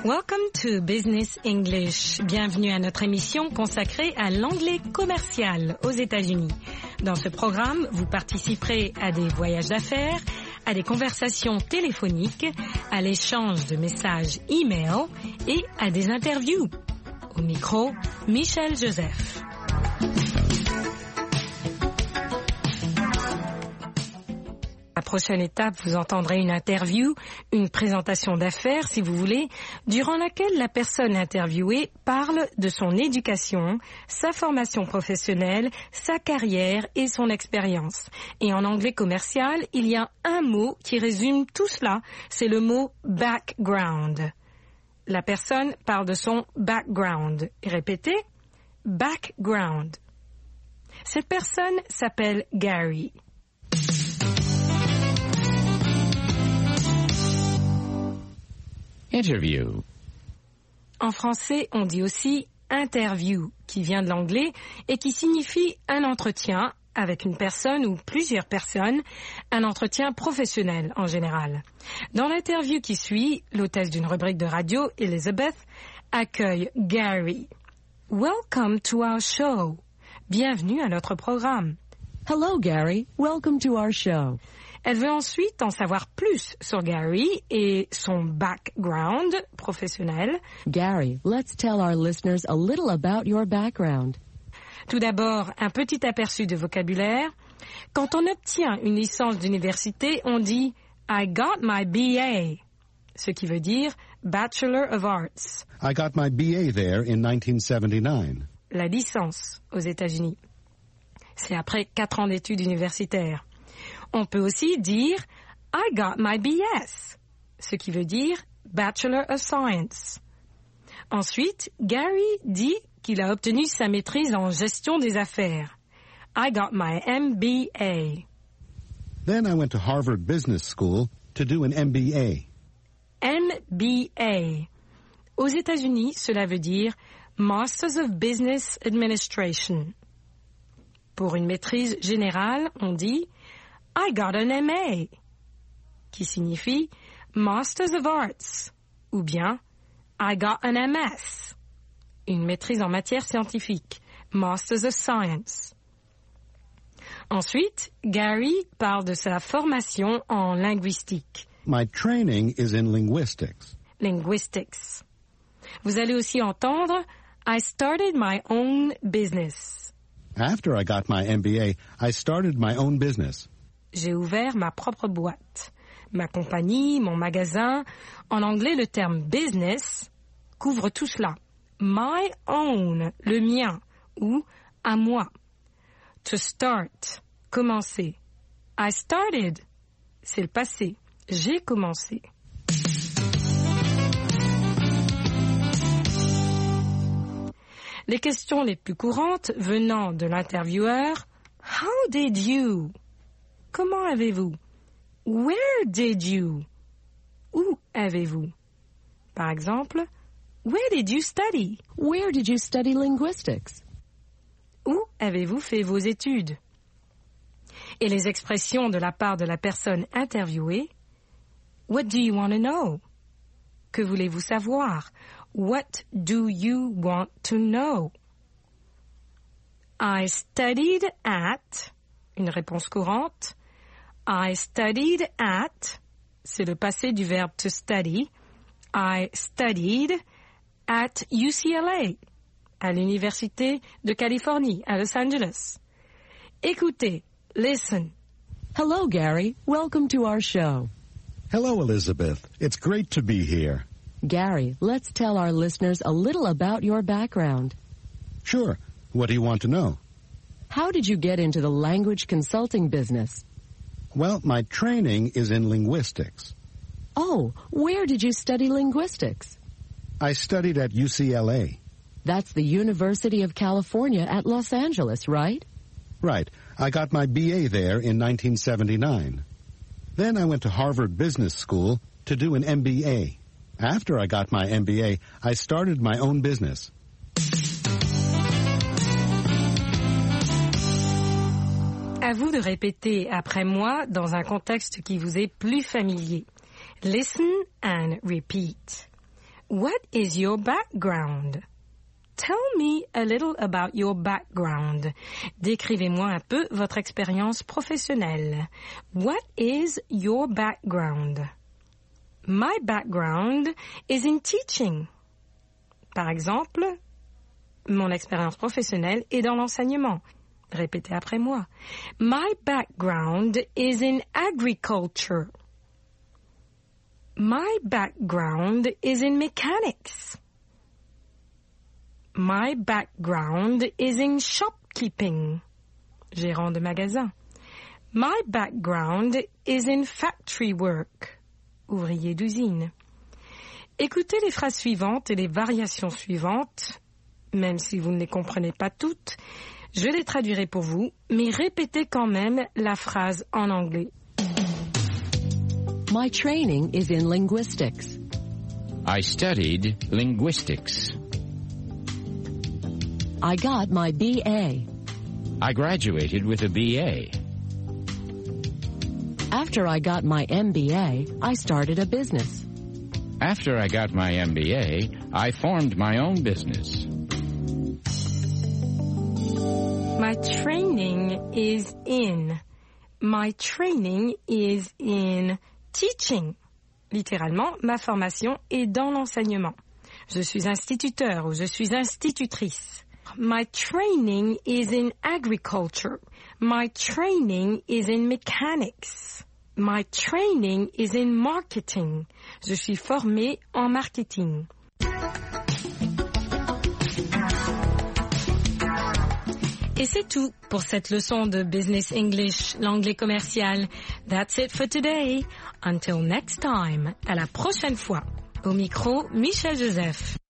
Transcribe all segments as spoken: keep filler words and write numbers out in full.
Welcome to Business English. Bienvenue à notre émission consacrée à l'anglais commercial aux États-Unis. Dans ce programme, vous participerez à des voyages d'affaires, à des conversations téléphoniques, à l'échange de messages e-mail et à des interviews. Au micro, Michel Joseph. La prochaine étape, vous entendrez une interview, une présentation d'affaires, si vous voulez, durant laquelle la personne interviewée parle de son éducation, sa formation professionnelle, sa carrière et son expérience. Et en anglais commercial, il y a un mot qui résume tout cela, c'est le mot background. La personne parle de son background. Et répétez, background. Cette personne s'appelle Gary. Interview. En français, on dit aussi interview, qui vient de l'anglais et qui signifie un entretien avec une personne ou plusieurs personnes, un entretien professionnel en général. Dans l'interview qui suit, l'hôtesse d'une rubrique de radio, Elizabeth, accueille Gary. Welcome to our show. Bienvenue à notre programme. Hello, Gary. Welcome to our show. Elle veut ensuite en savoir plus sur Gary et son background professionnel. Gary, let's tell our listeners a little about your background. Tout d'abord, un petit aperçu de vocabulaire. Quand on obtient une licence d'université, on dit « I got my B A », ce qui veut dire « Bachelor of Arts ». I got my B A there in nineteen seventy-nine. La licence aux États-Unis. C'est après quatre ans d'études universitaires. On peut aussi dire « I got my B S », ce qui veut dire « Bachelor of Science ». Ensuite, Gary dit qu'il a obtenu sa maîtrise en gestion des affaires. « I got my M B A ». Then I went to Harvard Business School to do an M B A. M B A. Aux États-Unis, cela veut dire « Masters of Business Administration ». Pour une maîtrise générale, on dit I got an M A, qui signifie Masters of Arts, ou bien I got an M S, une maîtrise en matière scientifique, Masters of Science. Ensuite, Gary parle de sa formation en linguistique. My training is in linguistics. Linguistics. Vous allez aussi entendre I started my own business. After I got my M B A, I started my own business. J'ai ouvert ma propre boîte, ma compagnie, mon magasin. En anglais, le terme business couvre tout cela. My own, le mien, ou à moi. To start, commencer. I started, c'est le passé. J'ai commencé. Les questions les plus courantes venant de l'intervieweur, How did you? Comment avez-vous? Where did you? Où avez-vous? Par exemple, Where did you study? Where did you study linguistics? Où avez-vous fait vos études? Et les expressions de la part de la personne interviewée, What do you want to know? Que voulez-vous savoir? What do you want to know? I studied at, une réponse courante. I studied at, c'est le passé du verbe to study. I studied at U C L A, à l'Université de Californie, à Los Angeles. Écoutez, listen. Hello, Gary. Welcome to our show. Hello, Elizabeth. It's great to be here. Gary, let's tell our listeners a little about your background. Sure. What do you want to know? How did you get into the language consulting business? Well, my training is in linguistics. Oh, where did you study linguistics? I studied at U C L A. That's the University of California at Los Angeles, right? Right. I got my B A there in nineteen seventy-nine. Then I went to Harvard Business School to do an M B A. After I got my M B A, I started my own business. À vous de répéter après moi dans un contexte qui vous est plus familier. Listen and repeat. What is your background? Tell me a little about your background. Décrivez-moi un peu votre expérience professionnelle. What is your background? My background is in teaching. Par exemple, mon expérience professionnelle est dans l'enseignement. Répétez après moi. My background is in agriculture. My background is in mechanics. My background is in shopkeeping. Gérant de magasin. My background is in factory work. Ouvrier d'usine. Écoutez les phrases suivantes et les variations suivantes, même si vous ne les comprenez pas toutes. Je les traduirai pour vous, mais répétez quand même la phrase en anglais. My training is in linguistics. I studied linguistics. I got my B A. I graduated with a B A. After I got my M B A, I started a business. After I got my M B A, I formed my own business. My training is in. My training is in teaching. Littéralement, ma formation est dans l'enseignement. Je suis instituteur ou je suis institutrice. My training is in agriculture. My training is in mechanics. My training is in marketing. Je suis formée en marketing. Et c'est tout pour cette leçon de Business English, l'anglais commercial. That's it for today. Until next time. À la prochaine fois. Au micro, Michel Joseph.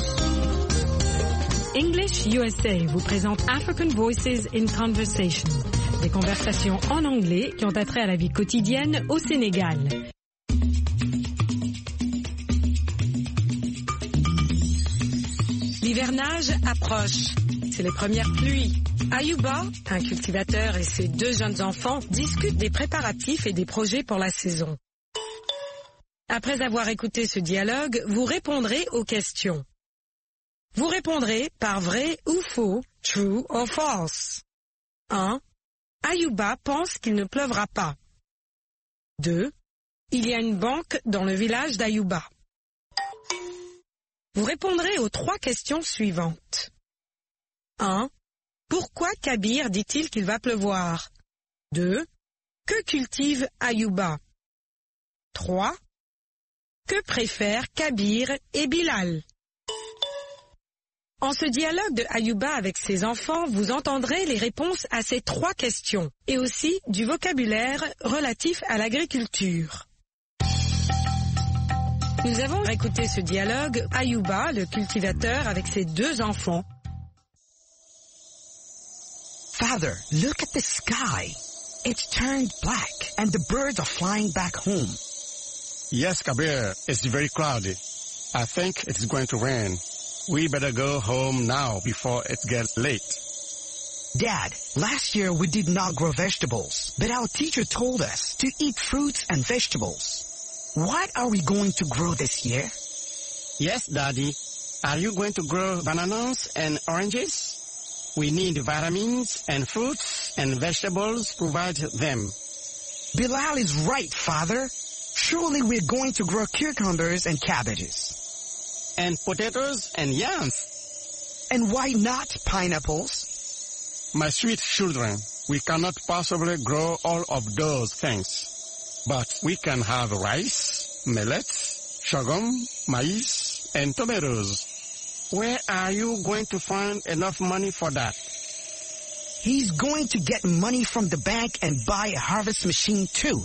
English U S A vous présente African Voices in Conversation. Des conversations en anglais qui ont attrait à la vie quotidienne au Sénégal. L'hivernage approche. C'est les premières pluies. Ayuba, un cultivateur et ses deux jeunes enfants discutent des préparatifs et des projets pour la saison. Après avoir écouté ce dialogue, vous répondrez aux questions. Vous répondrez par vrai ou faux, true or false. un. Ayuba pense qu'il ne pleuvra pas. deux. Il y a une banque dans le village d'Ayuba. Vous répondrez aux trois questions suivantes. un. Pourquoi Kabir dit-il qu'il va pleuvoir? deux. Que cultive Ayuba? trois. Que préfèrent Kabir et Bilal? En ce dialogue de Ayuba avec ses enfants, vous entendrez les réponses à ces trois questions et aussi du vocabulaire relatif à l'agriculture. Nous avons écouté ce dialogue, Ayuba, le cultivateur, avec ses deux enfants. Father, look at the sky. It's turned black and the birds are flying back home. Yes, Kabir, it's very cloudy. I think it's going to rain. We better go home now before it gets late. Dad, last year we did not grow vegetables, but our teacher told us to eat fruits and vegetables. What are we going to grow this year? Yes, Daddy. Are you going to grow bananas and oranges? We need vitamins and fruits and vegetables provide them. Bilal is right, Father. Surely we're going to grow cucumbers and cabbages. And potatoes and yams. And why not pineapples? My sweet children, we cannot possibly grow all of those things. But we can have rice, millet, sorghum, maize, and tomatoes. Where are you going to find enough money for that? He's going to get money from the bank and buy a harvest machine too.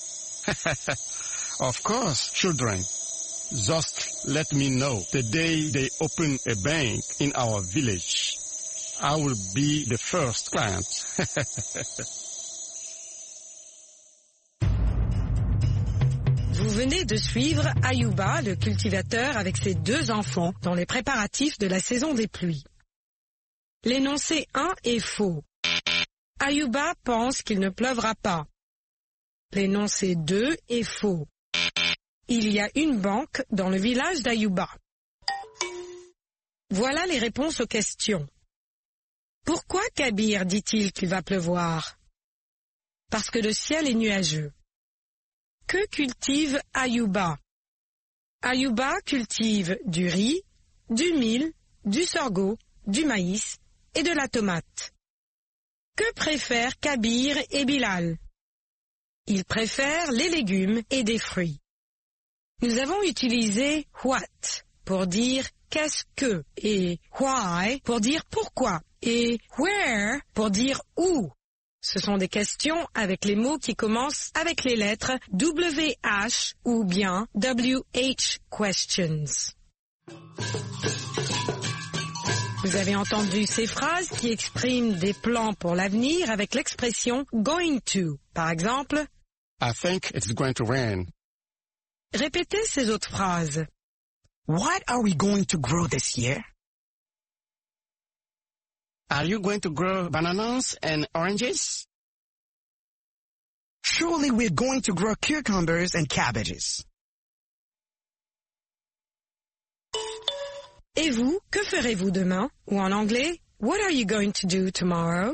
Of course, children. Just let me know the day they open a bank in our village. I will be the first client. Vous venez de suivre Ayuba, le cultivateur, avec ses deux enfants dans les préparatifs de la saison des pluies. L'énoncé un est faux. Ayuba pense qu'il ne pleuvra pas. L'énoncé deux est faux. il y a une banque dans le village d'Ayuba. Voilà les réponses aux questions. Pourquoi Kabir dit-il qu'il va pleuvoir? Parce que le ciel est nuageux. Que cultive Ayuba? Ayuba cultive du riz, du mil, du sorgho, du maïs et de la tomate. Que préfèrent Kabir et Bilal? Ils préfèrent les légumes et des fruits. Nous avons utilisé what pour dire qu'est-ce que et why pour dire pourquoi et where pour dire où. Ce sont des questions avec les mots qui commencent avec les lettres W H ou bien W H questions. Vous avez entendu ces phrases qui expriment des plans pour l'avenir avec l'expression going to. Par exemple, I think it's going to rain. Répétez ces autres phrases. What are we going to grow this year? Are you going to grow bananas and oranges? Surely we're going to grow cucumbers and cabbages. Et vous, que ferez-vous demain? Ou en anglais, what are you going to do tomorrow?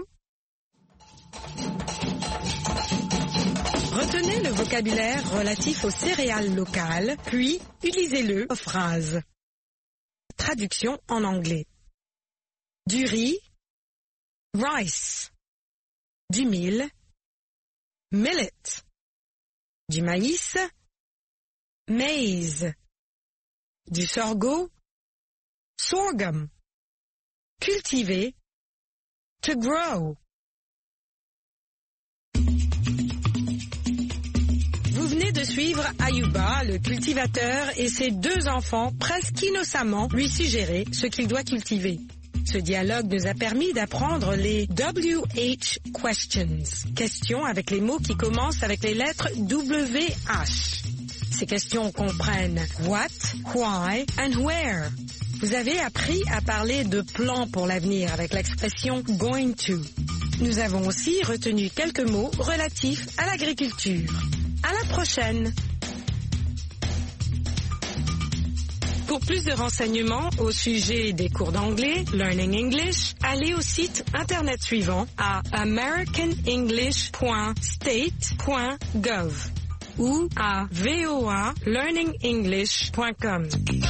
Retenez le vocabulaire relatif aux céréales locales, puis utilisez-le en phrases. Traduction en anglais. Du riz, rice. Du mil, millet. Du maïs, maize. Du sorgho, sorghum. Cultiver, to grow. Vous venez de suivre Ayuba, le cultivateur, et ses deux enfants presque innocemment lui suggérer ce qu'il doit cultiver. Ce dialogue nous a permis d'apprendre les W H questions, questions avec les mots qui commencent avec les lettres W H. Ces questions comprennent what, why and where. Vous avez appris à parler de plans pour l'avenir avec l'expression going to. Nous avons aussi retenu quelques mots relatifs à l'agriculture. À la prochaine! Pour plus de renseignements au sujet des cours d'anglais, Learning English, allez au site internet suivant à american english point state point gov ou à v o a learning english point com.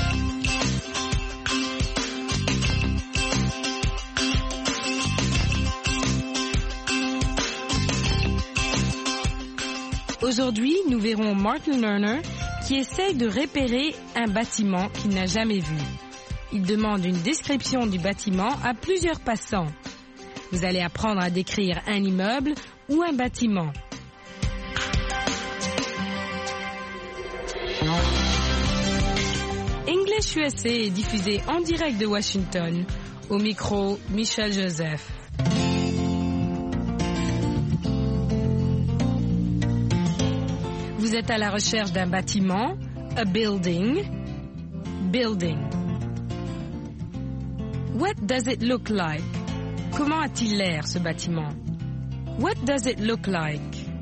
Aujourd'hui, nous verrons Martin Lerner qui essaye de repérer un bâtiment qu'il n'a jamais vu. Il demande une description du bâtiment à plusieurs passants. Vous allez apprendre à décrire un immeuble ou un bâtiment. English U S A est diffusé en direct de Washington. Au micro, Michel Joseph. Vous êtes à la recherche d'un bâtiment, a building, building. What does it look like? Comment a-t-il l'air, ce bâtiment? What does it look like?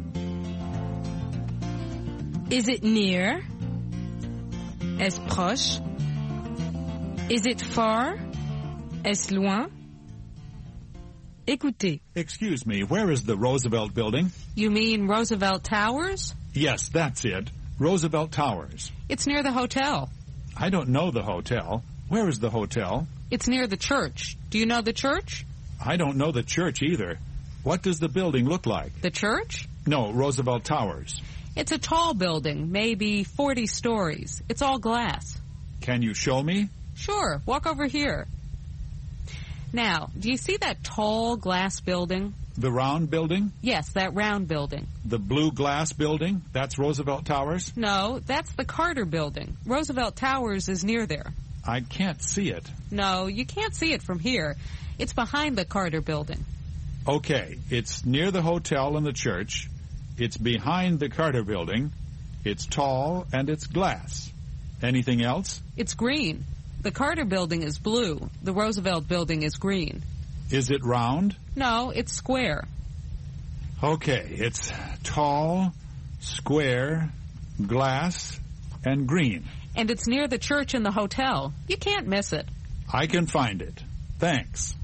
Is it near? Est-ce proche? Is it far? Est-ce loin? Écoutez. Excuse me, where is the Roosevelt Building? You mean Roosevelt Towers? Yes, that's it. Roosevelt Towers. It's near the hotel. I don't know the hotel. Where is the hotel? It's near the church. Do you know the church? I don't know the church either. What does the building look like? The church? No, Roosevelt Towers. It's a tall building, maybe forty stories. It's all glass. Can you show me? Sure, walk over here. Now, do you see that tall glass building? The round building? Yes, that round building. The blue glass building? That's Roosevelt Towers? No, that's the Carter Building. Roosevelt Towers is near there. I can't see it. No, you can't see it from here. It's behind the Carter Building. Okay, it's near the hotel and the church. It's behind the Carter Building. It's tall and it's glass. Anything else? It's green. The Carter Building is blue. The Roosevelt Building is green. Is it round? No, it's square. Okay, it's tall, square, glass, and green. And it's near the church and the hotel. You can't miss it. I can find it. Thanks.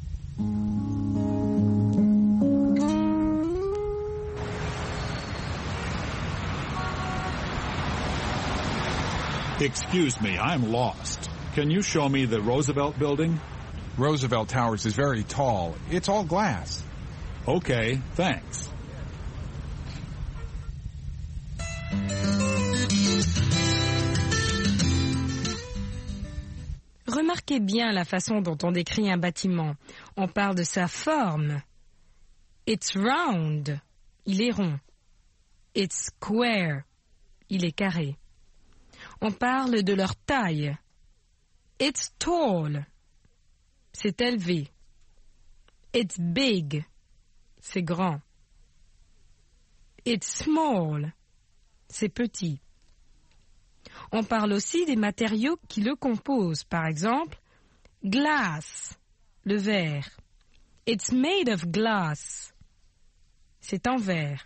Excuse me, I'm lost. Can you show me the Roosevelt Building? Roosevelt Towers is very tall. It's all glass. Okay, thanks. Remarquez bien la façon dont on décrit un bâtiment. On parle de sa forme. It's round. Il est rond. It's square. Il est carré. On parle de leur taille. It's tall. C'est élevé. It's big. C'est grand. It's small. C'est petit. On parle aussi des matériaux qui le composent. Par exemple, glass, le verre. It's made of glass. C'est en verre.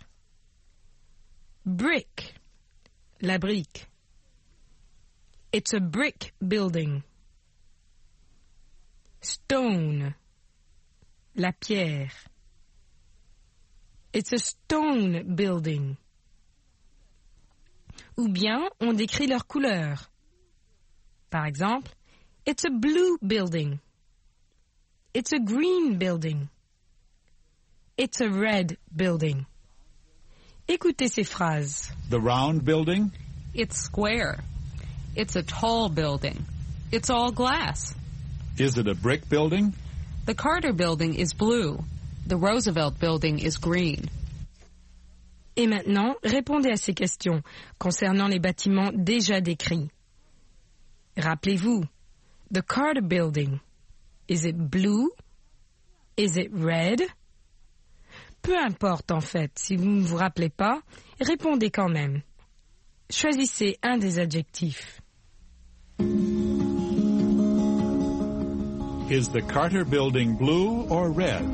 Brick, la brique. It's a brick building. Stone, la pierre. It's a stone building. Ou bien on décrit leur couleur. Par exemple, it's a blue building. It's a green building. It's a red building. Écoutez ces phrases. The round building? It's square. It's a tall building. It's all glass. Is it a brick building? The Carter building is blue. The Roosevelt building is green. Et maintenant, répondez à ces questions concernant les bâtiments déjà décrits. Rappelez-vous, the Carter building, is it blue? Is it red? Peu importe en fait, si vous ne vous rappelez pas, répondez quand même. Choisissez un des adjectifs. Is the Carter building blue or red?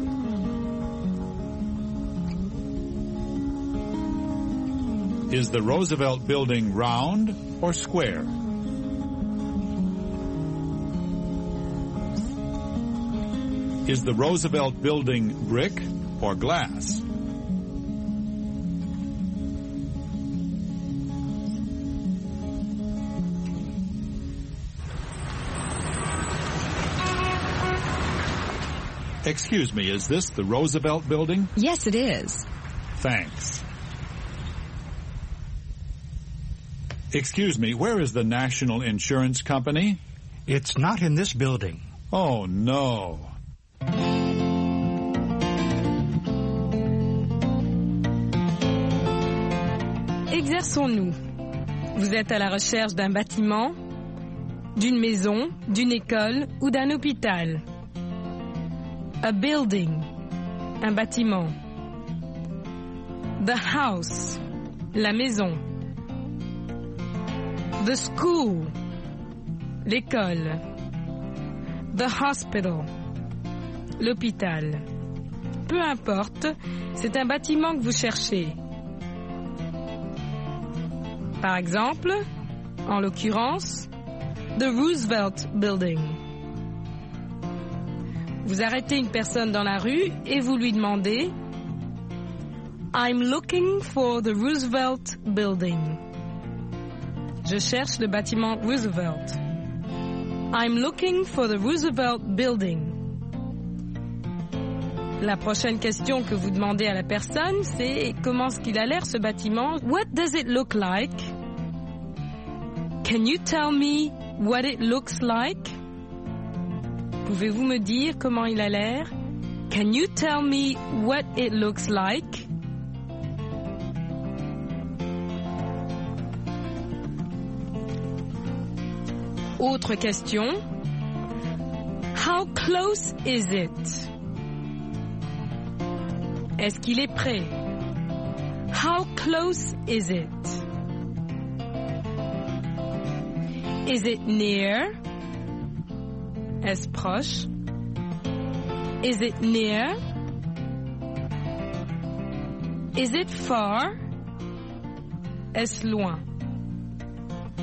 Is the Roosevelt building round or square? Is the Roosevelt building brick or glass? Excuse me, is this the Roosevelt building? Yes, it is. Thanks. Excuse me, where is the National Insurance Company? It's not in this building. Oh, no. Exerçons-nous. Vous êtes à la recherche d'un bâtiment, d'une maison, d'une école ou d'un hôpital. A building, un bâtiment. The house, la maison. The school, l'école. The hospital, l'hôpital. Peu importe, c'est un bâtiment que vous cherchez. Par exemple, en l'occurrence, the Roosevelt Building. Vous arrêtez une personne dans la rue et vous lui demandez « I'm looking for the Roosevelt Building ». Je cherche le bâtiment Roosevelt. I'm looking for the Roosevelt Building. La prochaine question que vous demandez à la personne, c'est comment est-ce qu'il a l'air ce bâtiment? What does it look like? Can you tell me what it looks like? Pouvez-vous me dire comment il a l'air? Can you tell me what it looks like? Autre question. How close is it? Est-ce qu'il est près? How close is it? Is it near? Est-ce proche? Is it near? Is it far? Est-ce loin?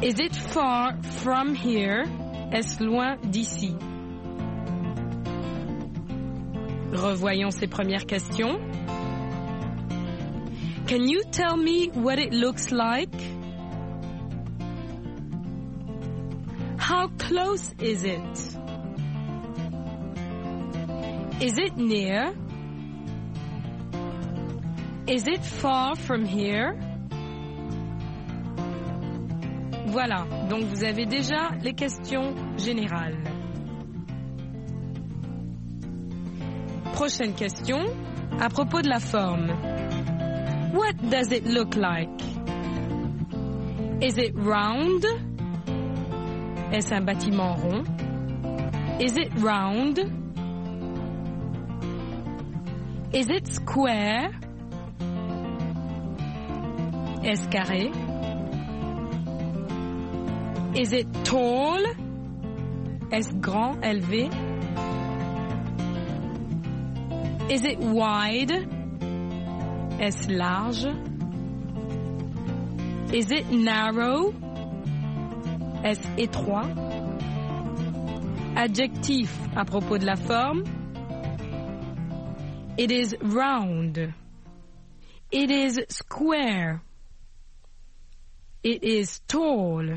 Is it far from here? Est-ce loin d'ici? Revoyons ces premières questions. Can you tell me what it looks like? How close is it? Is it near? Is it far from here? Voilà, donc vous avez déjà les questions générales. Prochaine question, à propos de la forme. What does it look like? Is it round? Est-ce un bâtiment rond? Is it round? Is it square? Est-ce carré? Is it tall? Est-ce grand, élevé? Is it wide? Est-ce large? Is it narrow? Est-ce étroit? Adjectif à propos de la forme. It is round. It is square. It is tall.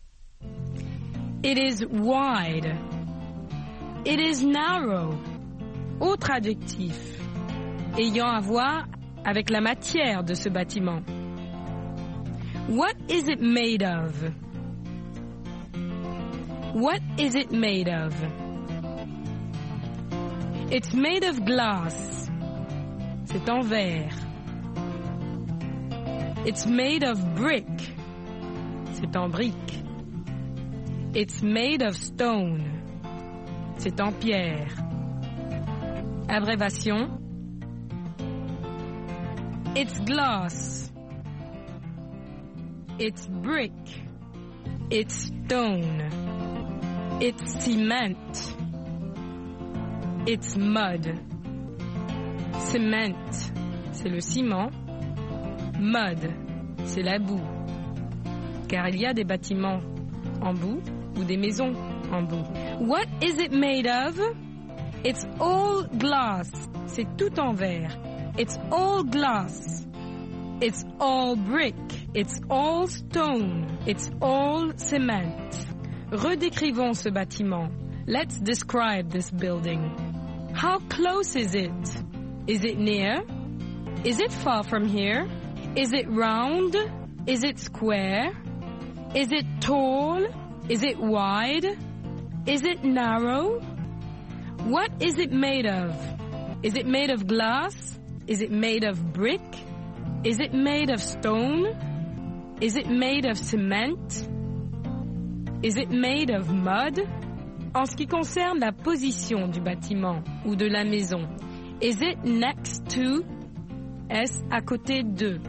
It is wide. It is narrow. Autre adjectif ayant à voir avec la matière de ce bâtiment. What is it made of? What is it made of? It's made of glass. C'est en verre. It's made of brick. C'est en brique. It's made of stone. C'est en pierre. Abrévation. It's glass. It's brick. It's stone. It's cement. It's mud. Cement, c'est le ciment. Mud, c'est la boue. Car il y a des bâtiments en boue ou des maisons en boue. What is it made of? It's all glass. C'est tout en verre. It's all glass. It's all brick. It's all stone. It's all cement. Redécrivons ce bâtiment. Let's describe this building. How close is it? Is it near? Is it far from here? Is it round? Is it square? Is it tall? Is it wide? Is it narrow? What is it made of? Is it made of glass? Is it made of brick? Is it made of stone? Is it made of cement? Is it made of mud? En ce qui concerne la position du bâtiment ou de la maison, is it next to? Est-ce à côté de?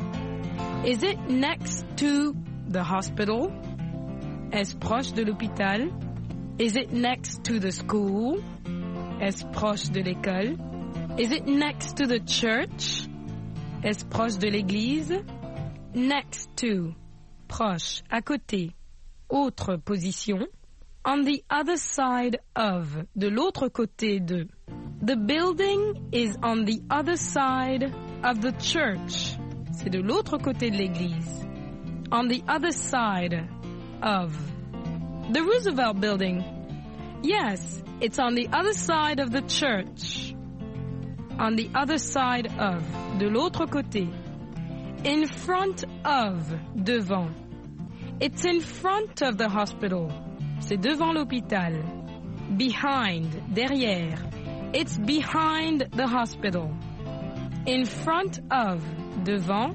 Is it next to the hospital? Est-ce proche de l'hôpital? Is it next to the school? Est-ce proche de l'école? Is it next to the church? Est-ce proche de l'église? Next to, proche, à côté. Autre position. On the other side of, de l'autre côté de. The building is on the other side of the church. C'est de l'autre côté de l'église. On the other side of. The Roosevelt building. Yes, it's on the other side of the church. On the other side of, de l'autre côté. In front of, devant. It's in front of the hospital. C'est devant l'hôpital. Behind, derrière. It's behind the hospital. In front of, devant.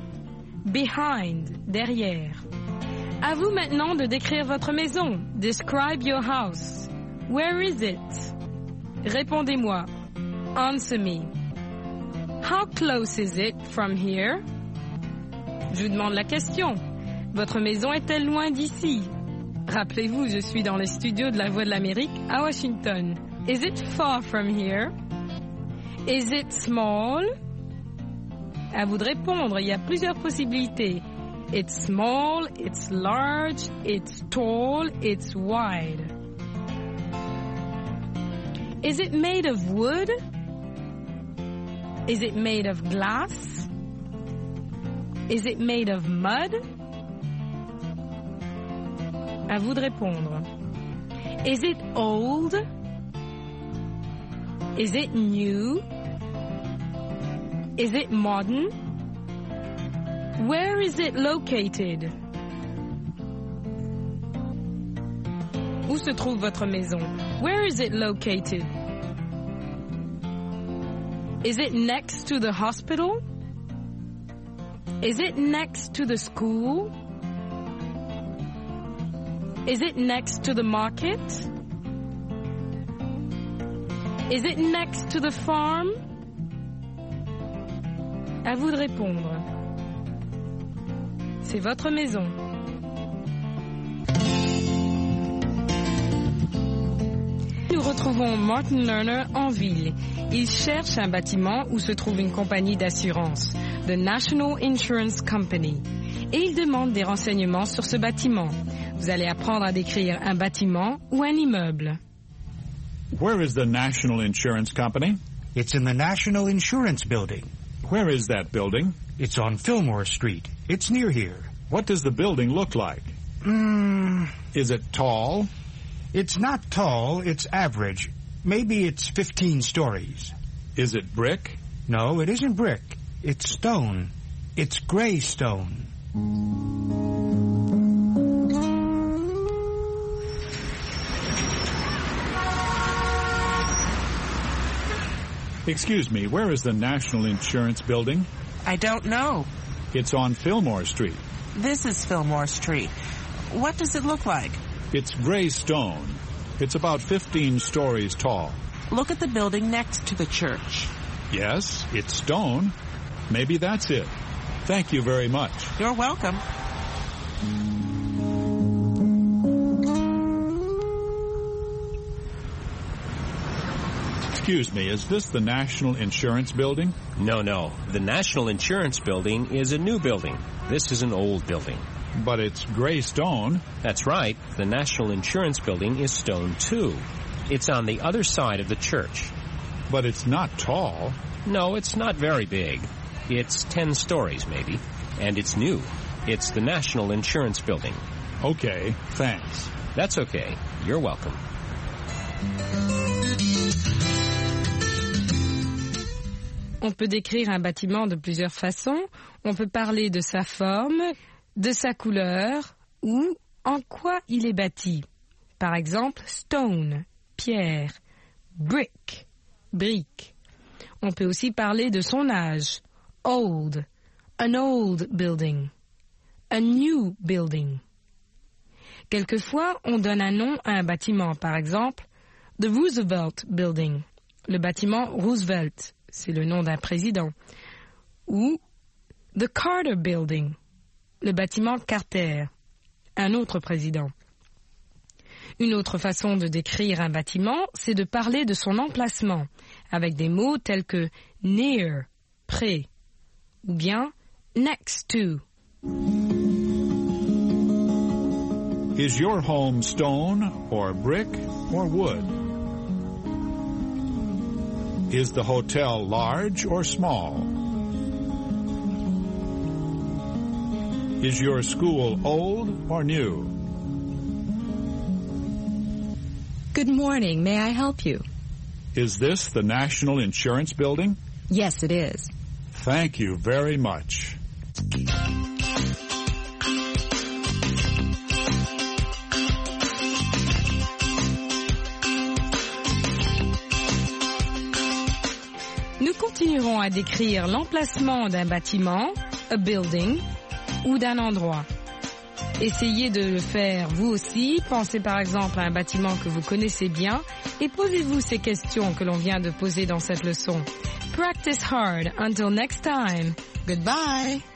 Behind, derrière. À vous maintenant de décrire votre maison. Describe your house. Where is it? Répondez-moi. Answer me. How close is it from here? Je vous demande la question. Votre maison est-elle loin d'ici? Rappelez-vous, je suis dans les studios de la Voix de l'Amérique à Washington. Is it far from here? Is it small? À vous de répondre, il y a plusieurs possibilités. It's small, it's large, it's tall, it's wide. Is it made of wood? Is it made of glass? Is it made of mud? À vous de répondre. Is it old? Is it new? Is it modern? Where is it located? Où se trouve votre maison? Where is it located? Is it next to the hospital? Is it next to the school? Is it next to the market? Is it next to the farm? À vous de répondre. C'est votre maison. Nous retrouvons Martin Lerner en ville. Il cherche un bâtiment où se trouve une compagnie d'assurance, The National Insurance Company, et il demande des renseignements sur ce bâtiment. Vous allez apprendre à décrire un bâtiment ou un immeuble. Where is the National Insurance Company? It's in the National Insurance Building. Where is that building? It's on Fillmore Street. It's near here. What does the building look like? Mm, Is it tall? it's not tall, it's average. Maybe it's fifteen stories. Is it brick? No, it isn't brick. It's stone. It's gray stone. Excuse me, where is the National Insurance Building? I don't know. It's on Fillmore Street. This is Fillmore Street. What does it look like? It's gray stone. It's about fifteen stories tall. Look at the building next to the church. Yes, it's stone. Maybe that's it. Thank you very much. You're welcome. Excuse me, is this the National Insurance Building? No, no. The National Insurance Building is a new building. This is an old building. But it's gray stone. That's right. The National Insurance Building is stone, too. It's on the other side of the church. But it's not tall. No, it's not very big. It's ten stories, maybe. And it's new. It's the National Insurance Building. Okay, thanks. That's okay. You're welcome. On peut décrire un bâtiment de plusieurs façons. On peut parler de sa forme, de sa couleur ou en quoi il est bâti. Par exemple, stone, pierre, brick, brique. On peut aussi parler de son âge, old, an old building, a new building. Quelquefois, on donne un nom à un bâtiment, par exemple, the Roosevelt Building, le bâtiment Roosevelt, c'est le nom d'un président, ou the Carter Building, le bâtiment Carter, un autre président. Une autre façon de décrire un bâtiment, c'est de parler de son emplacement, avec des mots tels que near, près, ou bien next to. Is your home stone or brick or wood? Is the hotel large or small? Is your school old or new? Good morning. May I help you? Is this the National Insurance Building? Yes, it is. Thank you very much. Nous continuerons à décrire l'emplacement d'un bâtiment, a building, ou d'un endroit. Essayez de le faire vous aussi. Pensez par exemple à un bâtiment que vous connaissez bien et posez-vous ces questions que l'on vient de poser dans cette leçon. Practice hard. Until next time. Goodbye.